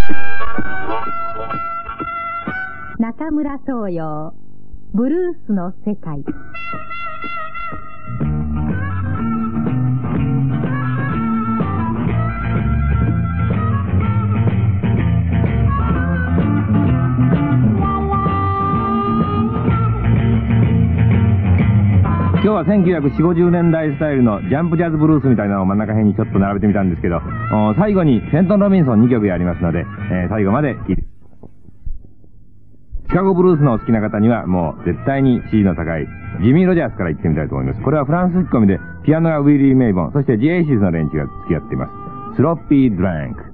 中村東洋ブルースの世界。 今日は1940、50年代スタイルのジャンプジャズブルースみたいなのを真ん中辺にちょっと並べてみたんですけど、最後にフェントン・ロビンソン2曲やりますので、最後まで聴いて。シカゴブルースのお好きな方にはもう絶対に支持の高いジミー・ロジャースから行ってみたいと思います。これはフランス吹き込みでピアノがウィリー・メイボン、そしてジエイシーズの連中が付き合っています。スロッピー・ドランク。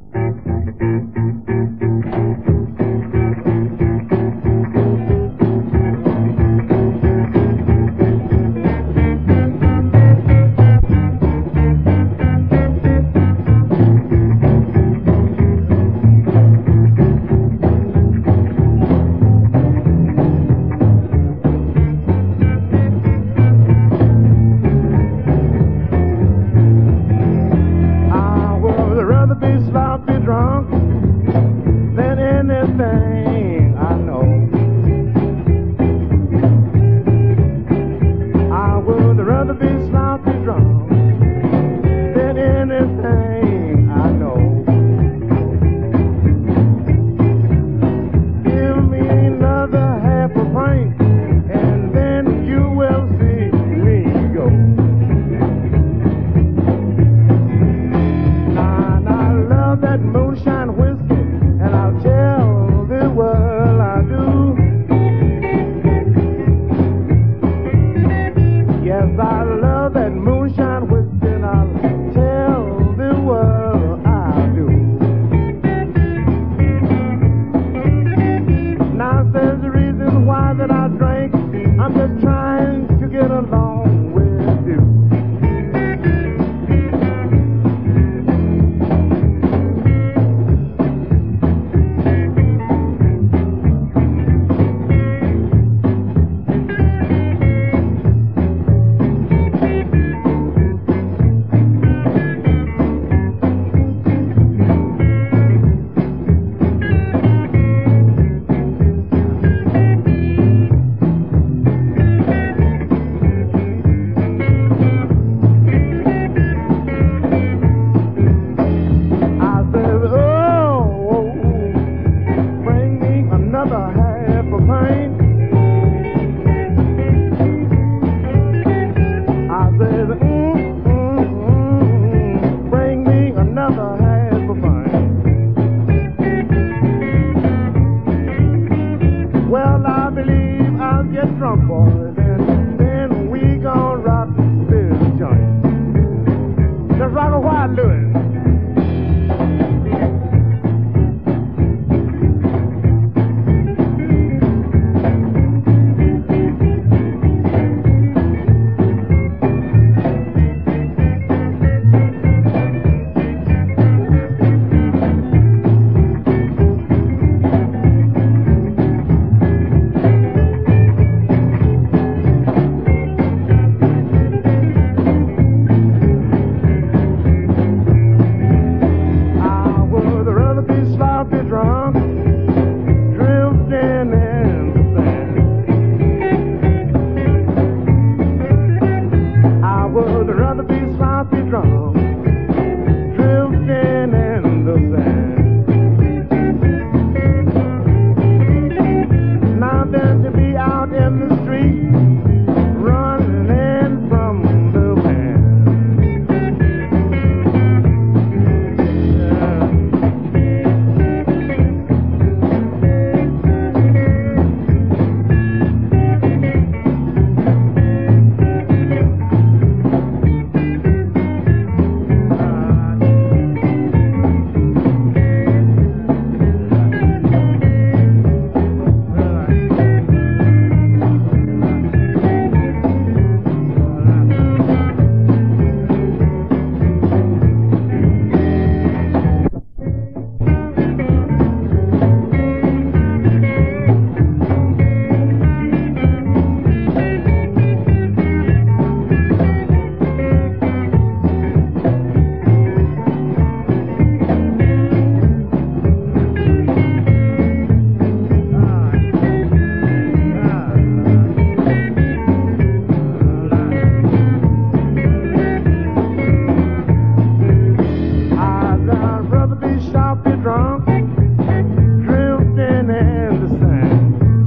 sloppy drunk, drifting in the sand.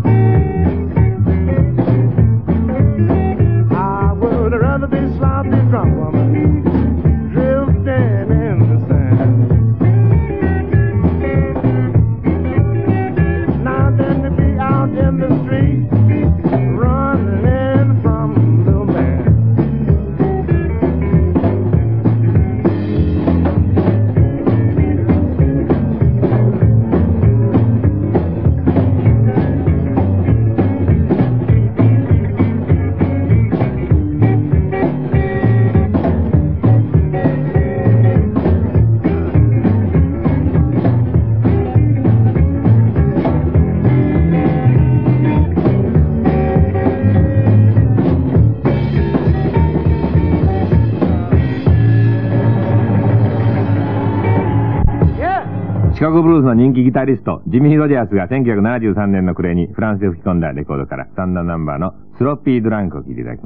I would rather be sloppy drunk, woman, drifting in the sand. Now then to be out in the street, running from the man. シカゴブルースの人気ギタリスト、ジミー・ロジャースが1973年の暮れにフランスで吹き込んだレコードからスタンダードナンバーのスロッピードランクを聴いていただきます。